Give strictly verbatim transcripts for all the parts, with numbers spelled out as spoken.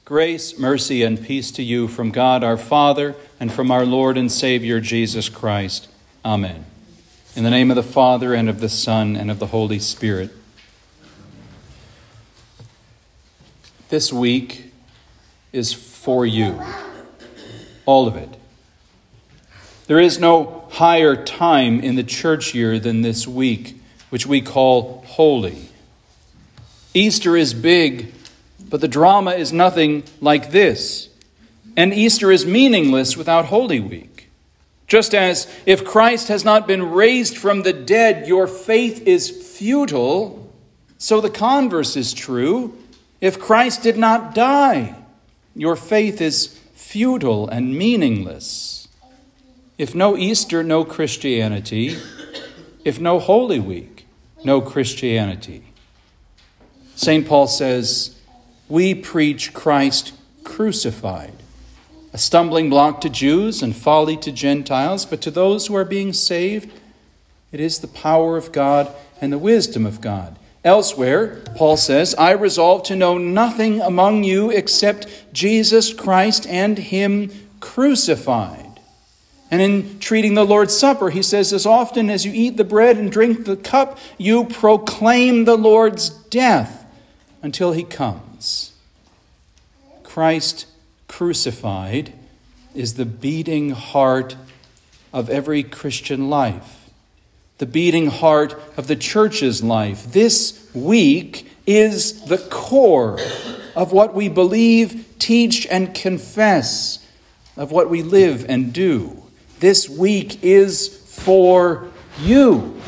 Grace, mercy, and peace to you from God our Father and from our Lord and Savior Jesus Christ. Amen. In the name of the Father, and of the Son, and of the Holy Spirit. This week is for you. All of it. There is no higher time in the church year than this week, which we call holy. Easter is big, but the drama is nothing like this. And Easter is meaningless without Holy Week. Just as if Christ has not been raised from the dead, your faith is futile, so the converse is true. If Christ did not die, your faith is futile and meaningless. If no Easter, no Christianity. If no Holy Week, no Christianity. Saint Paul says, we preach Christ crucified, a stumbling block to Jews and folly to Gentiles, but to those who are being saved, it is the power of God and the wisdom of God. Elsewhere, Paul says, I resolve to know nothing among you except Jesus Christ and Him crucified. And in treating the Lord's Supper, he says, as often as you eat the bread and drink the cup, you proclaim the Lord's death until He comes. Christ crucified is the beating heart of every Christian life, the beating heart of the church's life. This week is the core of what we believe, teach, and confess, of what we live and do. This week is for you.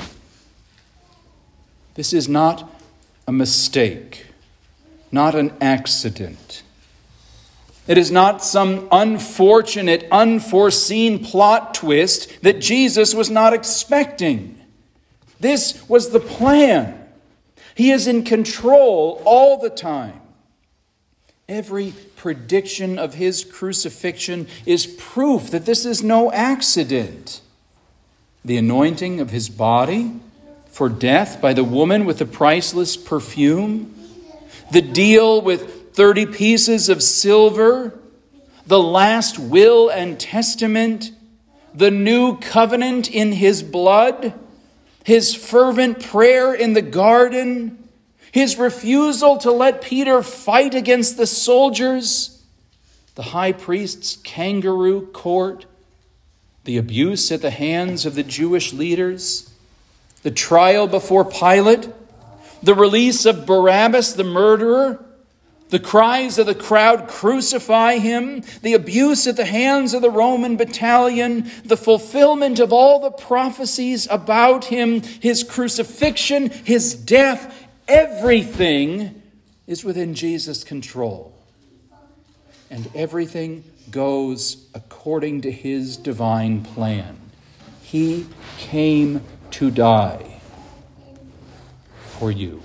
This is not a mistake, not an accident. It is not some unfortunate, unforeseen plot twist that Jesus was not expecting. This was the plan. He is in control all the time. Every prediction of His crucifixion is proof that this is no accident. The anointing of His body for death by the woman with the priceless perfume, the deal with thirty pieces of silver, the last will and testament, the new covenant in His blood, His fervent prayer in the garden, His refusal to let Peter fight against the soldiers, the high priest's kangaroo court, the abuse at the hands of the Jewish leaders, the trial before Pilate, the release of Barabbas the murderer, the cries of the crowd, crucify Him, the abuse at the hands of the Roman battalion, the fulfillment of all the prophecies about Him, His crucifixion, His death, everything is within Jesus' control. And everything goes according to His divine plan. He came to die for you.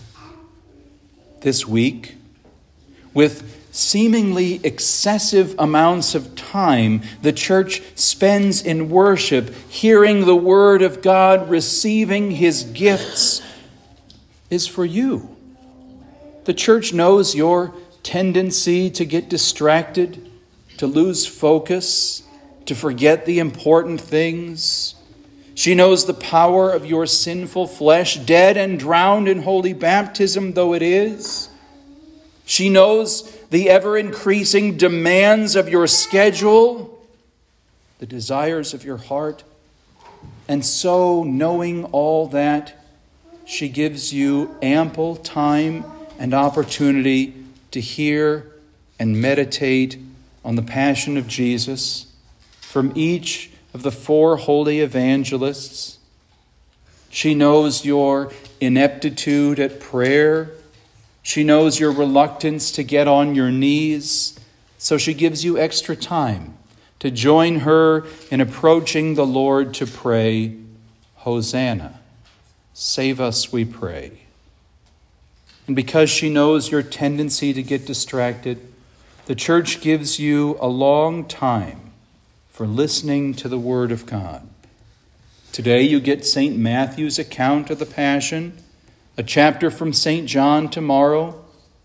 This week, with seemingly excessive amounts of time the church spends in worship, hearing the word of God, receiving His gifts, is for you. The church knows your tendency to get distracted, to lose focus, to forget the important things. She knows the power of your sinful flesh, dead and drowned in holy baptism though it is. She knows the ever-increasing demands of your schedule, the desires of your heart. And so, knowing all that, she gives you ample time and opportunity to hear and meditate on the passion of Jesus from each of the four holy evangelists. She knows your ineptitude at prayer. She knows your reluctance to get on your knees, so she gives you extra time to join her in approaching the Lord to pray, Hosanna, save us, we pray. And because she knows your tendency to get distracted, the church gives you a long time for listening to the Word of God. Today you get Saint Matthew's account of the Passion, a chapter from Saint John tomorrow.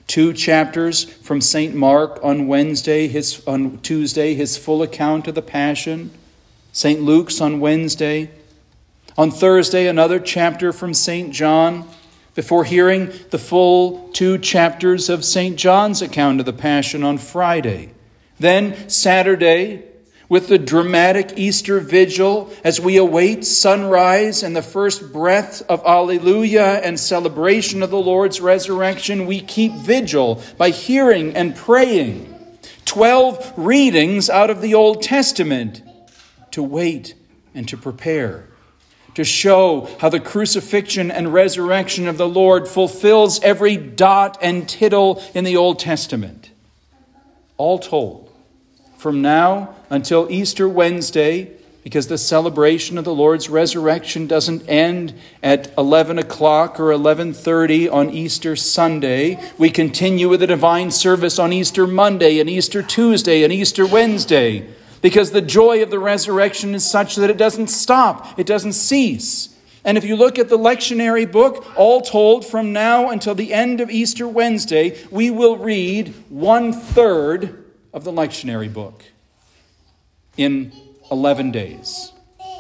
Two chapters from Saint Mark on Wednesday, his on Tuesday, his full account of the Passion. Saint Luke's on Wednesday. On Thursday, another chapter from Saint John, before hearing the full two chapters of Saint John's account of the Passion on Friday. Then Saturday, with the dramatic Easter Vigil, as we await sunrise and the first breath of Alleluia and celebration of the Lord's resurrection, we keep vigil by hearing and praying. Twelve readings out of the Old Testament to wait and to prepare, to show how the crucifixion and resurrection of the Lord fulfills every dot and tittle in the Old Testament. All told, from now until Easter Wednesday, because the celebration of the Lord's resurrection doesn't end at eleven o'clock or eleven thirty on Easter Sunday, we continue with the divine service on Easter Monday and Easter Tuesday and Easter Wednesday, because the joy of the resurrection is such that it doesn't stop, it doesn't cease. And if you look at the lectionary book, all told, from now until the end of Easter Wednesday, we will read one-third of the lectionary book in eleven days.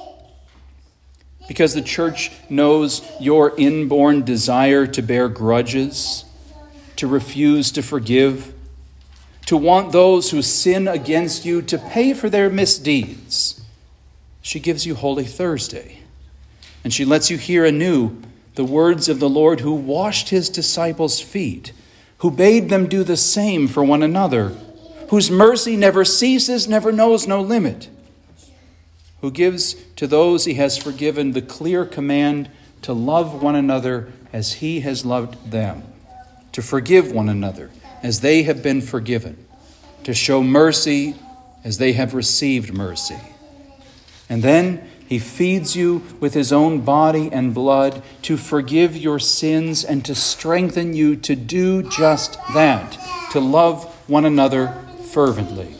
Because the church knows your inborn desire to bear grudges, to refuse to forgive, to want those who sin against you to pay for their misdeeds, she gives you Holy Thursday. And she lets you hear anew the words of the Lord who washed his disciples' feet, who bade them do the same for one another, whose mercy never ceases, never knows no limit, who gives to those he has forgiven the clear command to love one another as he has loved them, to forgive one another as they have been forgiven, to show mercy as they have received mercy. And then he feeds you with his own body and blood to forgive your sins and to strengthen you to do just that, to love one another fervently.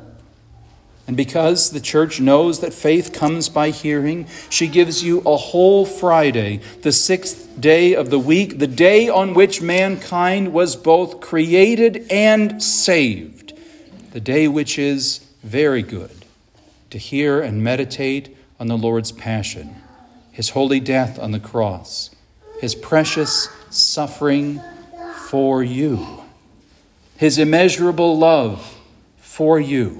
And because the church knows that faith comes by hearing, she gives you a whole Friday, the sixth day of the week, the day on which mankind was both created and saved, the day which is very good, to hear and meditate on the Lord's passion, his holy death on the cross, his precious suffering for you, his immeasurable love for you.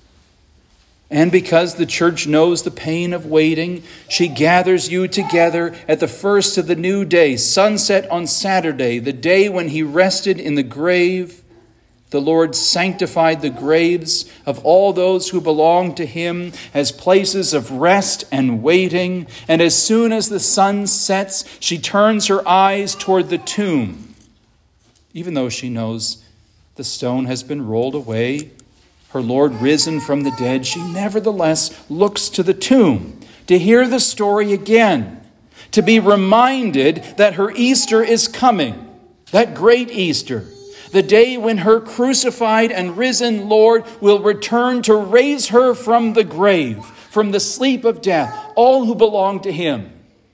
And because the church knows the pain of waiting, she gathers you together at the first of the new day, sunset on Saturday, the day when he rested in the grave. The Lord sanctified the graves of all those who belong to him as places of rest and waiting. And as soon as the sun sets, she turns her eyes toward the tomb. Even though she knows the stone has been rolled away, her Lord risen from the dead, she nevertheless looks to the tomb to hear the story again, to be reminded that her Easter is coming, that great Easter, the day when her crucified and risen Lord will return to raise her from the grave, from the sleep of death, all who belong to him.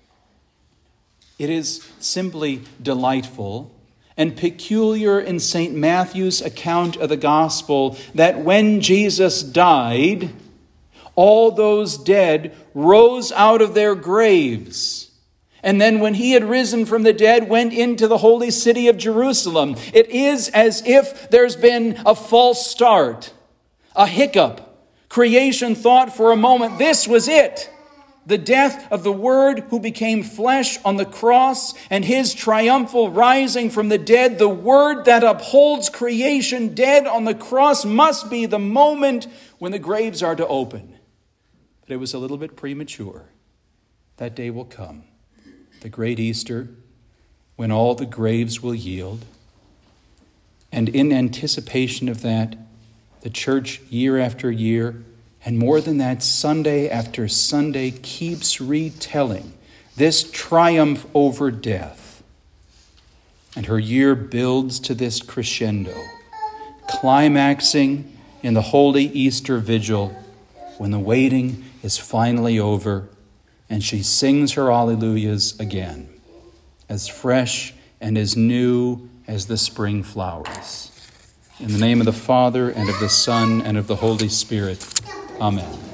It is simply delightful and peculiar in Saint Matthew's account of the gospel that when Jesus died, all those dead rose out of their graves. And then when he had risen from the dead, went into the holy city of Jerusalem. It is as if there's been a false start, a hiccup. Creation thought for a moment, this was it. The death of the Word who became flesh on the cross and his triumphal rising from the dead, the Word that upholds creation dead on the cross must be the moment when the graves are to open. But it was a little bit premature. That day will come, the great Easter, when all the graves will yield. And in anticipation of that, the church year after year, and more than that, Sunday after Sunday, keeps retelling this triumph over death. And her year builds to this crescendo, climaxing in the holy Easter vigil when the waiting is finally over and she sings her Alleluias again, as fresh and as new as the spring flowers. In the name of the Father, and of the Son, and of the Holy Spirit. Amen.